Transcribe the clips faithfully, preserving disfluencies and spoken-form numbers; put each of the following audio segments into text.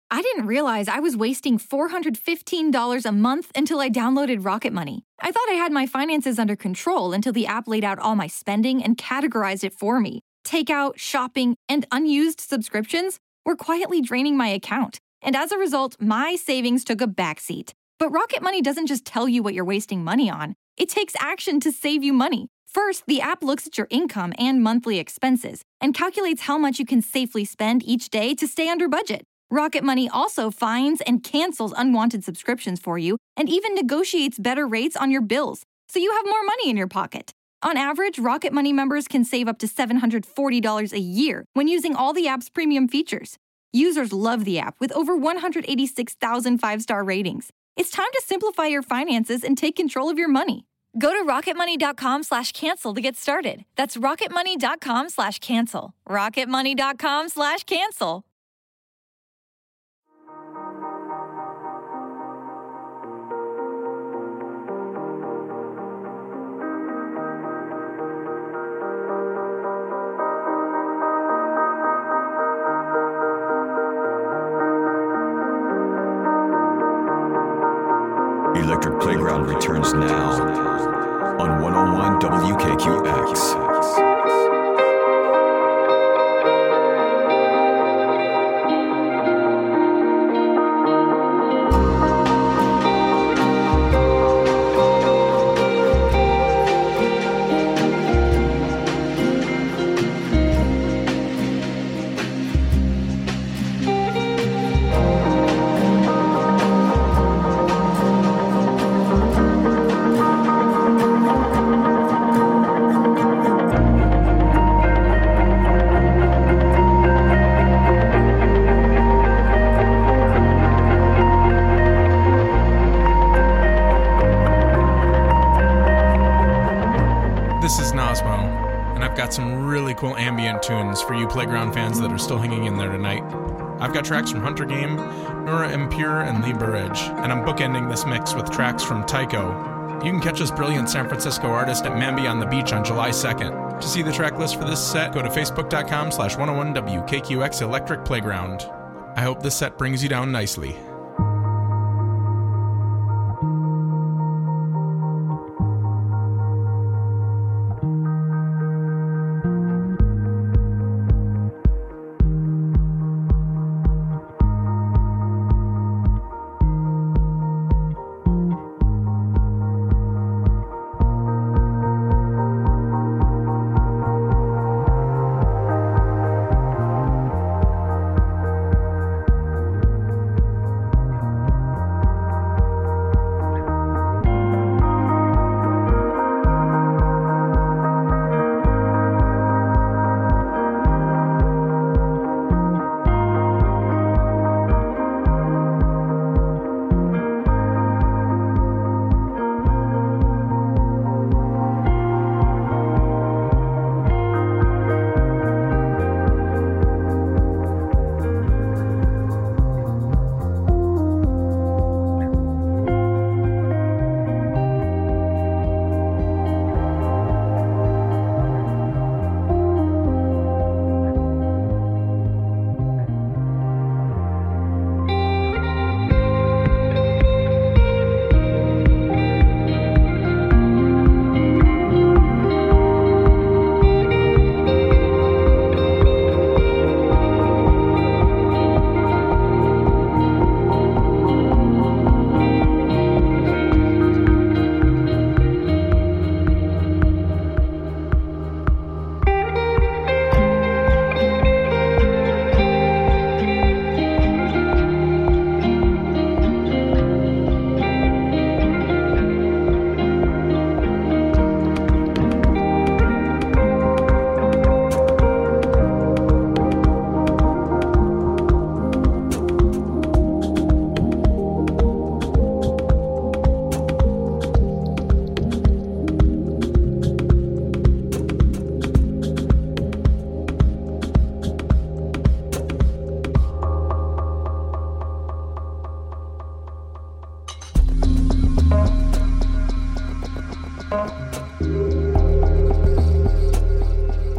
I didn't realize I was wasting four hundred fifteen dollars a month until I downloaded Rocket Money. I thought I had my finances under control until the app laid out all my spending and categorized it for me. Takeout, shopping, and unused subscriptions were quietly draining my account. And as a result, my savings took a backseat. But Rocket Money doesn't just tell you what you're wasting money on. It takes action to save you money. First, the app looks at your income and monthly expenses and calculates how much you can safely spend each day to stay under budget. Rocket Money also finds and cancels unwanted subscriptions for you and even negotiates better rates on your bills, so you have more money in your pocket. On average, Rocket Money members can save up to seven hundred forty dollars a year when using all the app's premium features. Users love the app with over one hundred eighty-six thousand five-star ratings. It's time to simplify your finances and take control of your money. Go to rocketmoney.com slash cancel to get started. That's rocketmoney.com slash cancel. rocketmoney.com slash cancel. Electric Playground returns now on one oh one W K Q X. Some really cool ambient tunes for you Playground fans that are still hanging in there tonight. I've got tracks from Hunter Game, Nora M. Pure, and Lee Burridge, and I'm bookending this mix with tracks from Tycho. You can catch this brilliant San Francisco artist at Mamby on the Beach on July second. To see the track list for this set, go to facebook.com slash 101 WKQX Electric Playground. I hope this set brings you down nicely.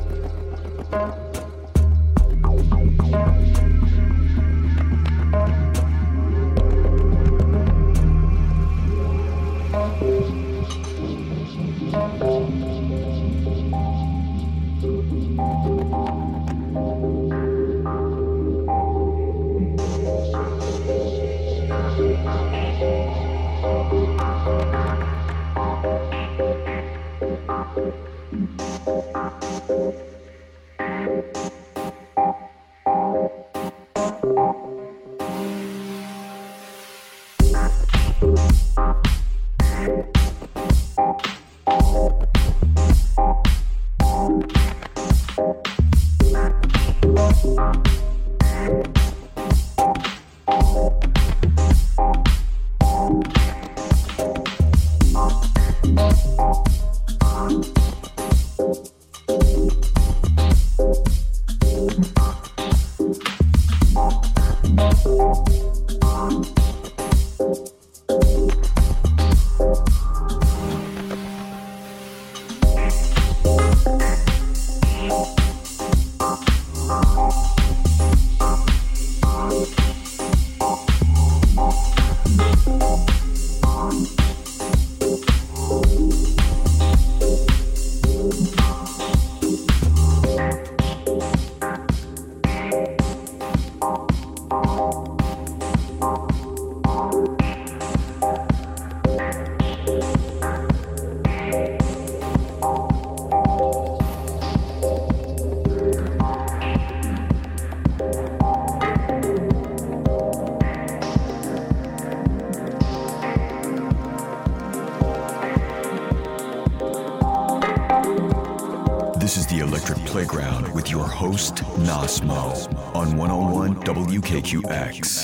Thank you. This is the Electric Playground with your host, Nasmo, on one oh one W K Q X.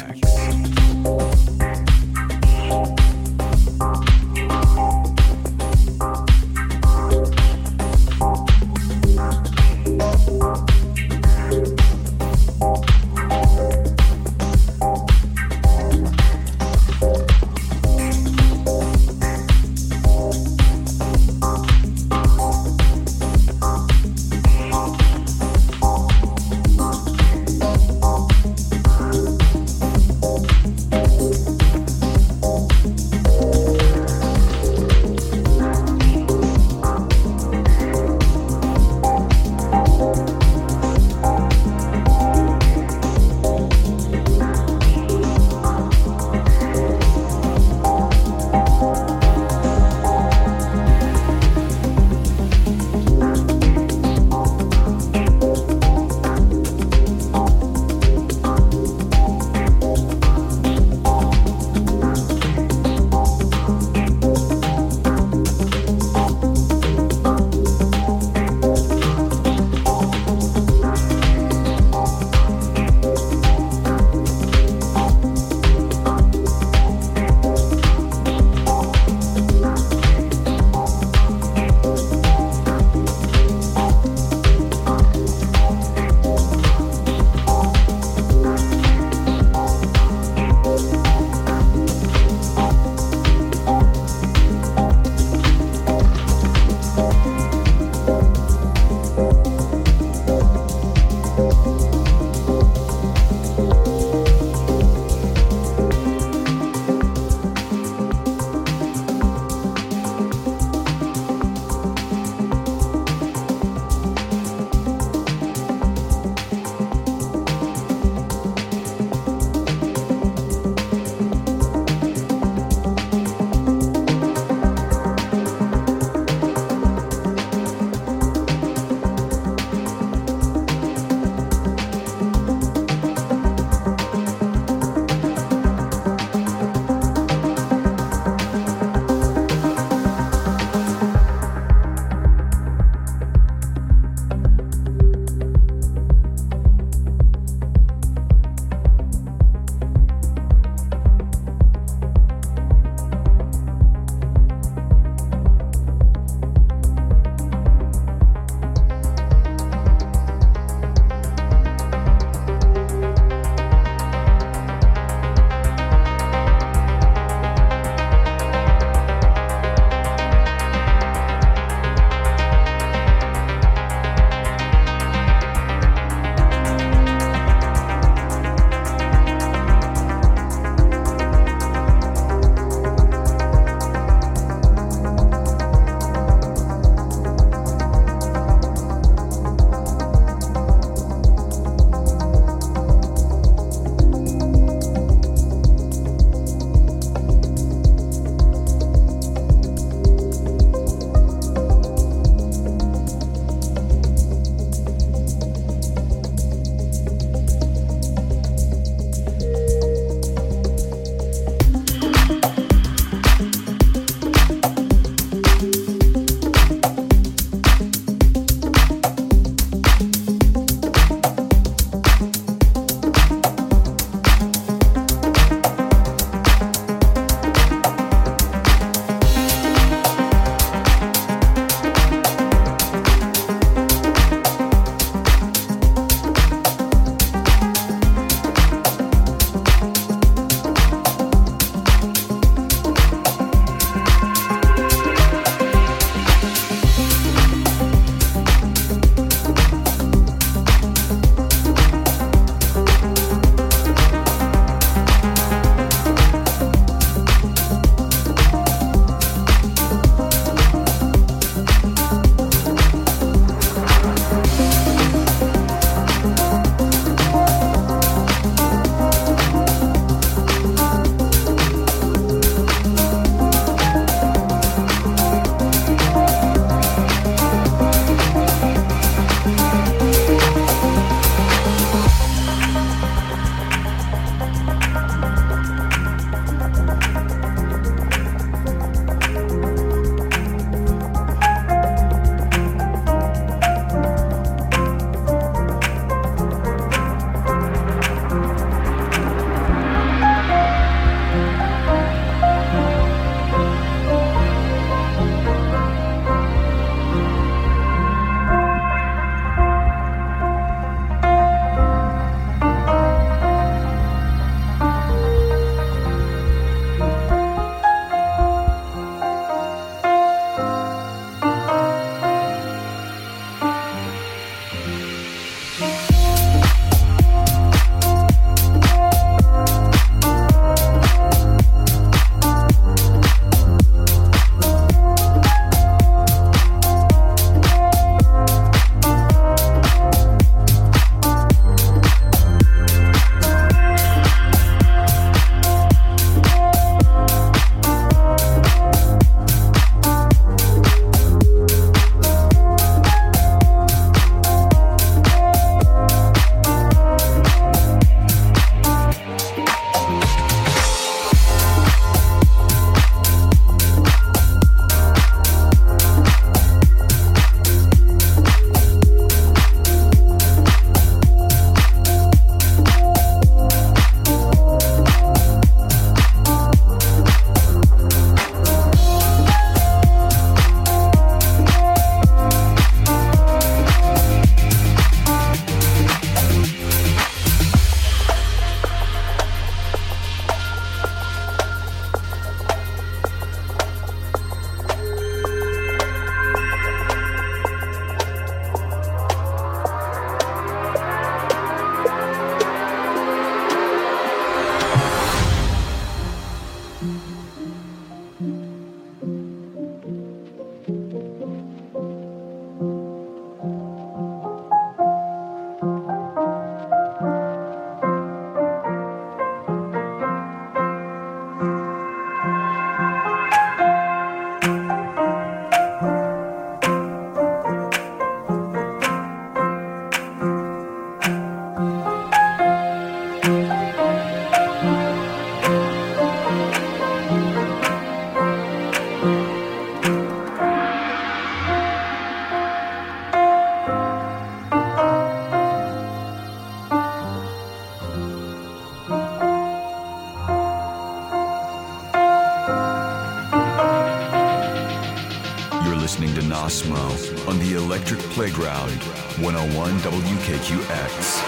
Nosmo on the Electric Playground, one oh one W K Q X.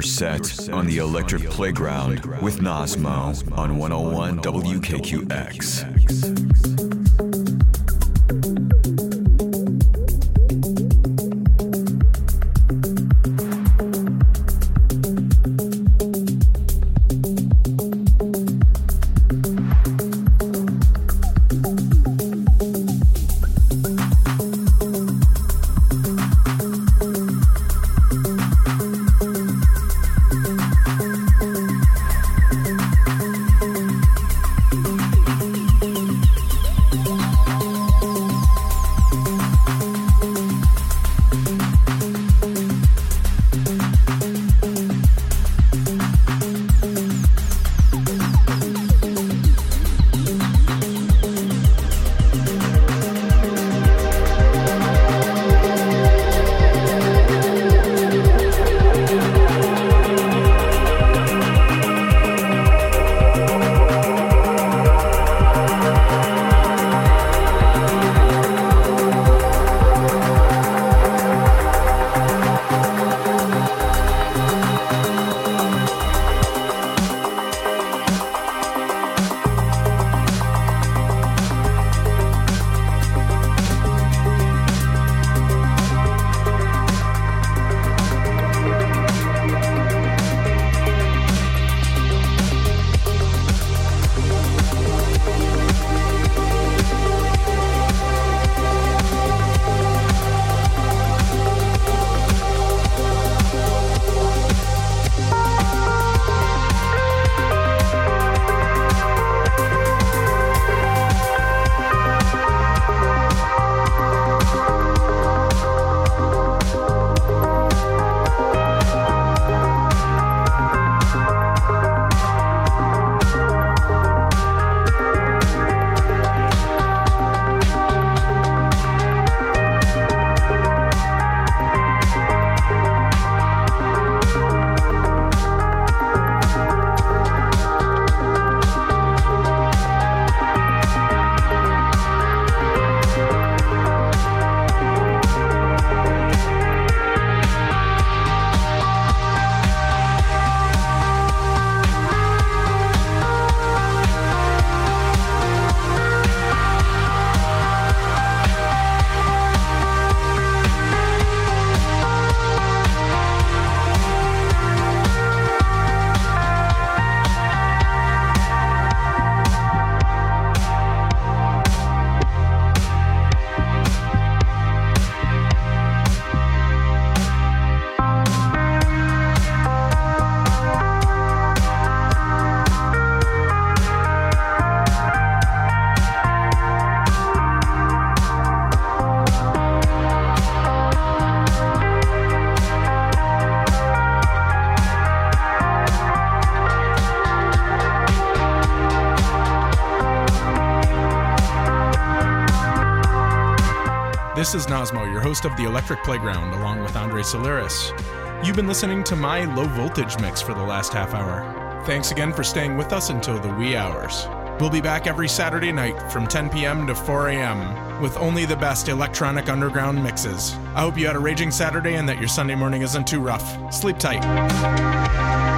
set on the Electric Playground with Nosmo on one oh one W K Q X. This is Nosmo, your host of the Electric Playground, along with Andre Solaris. You've been listening to my low voltage mix for the last half hour. Thanks again for staying with us until the wee hours. We'll be back every Saturday night from ten p.m. to four a.m. with only the best electronic underground mixes. I hope you had a raging Saturday and that your Sunday morning isn't too rough. Sleep tight.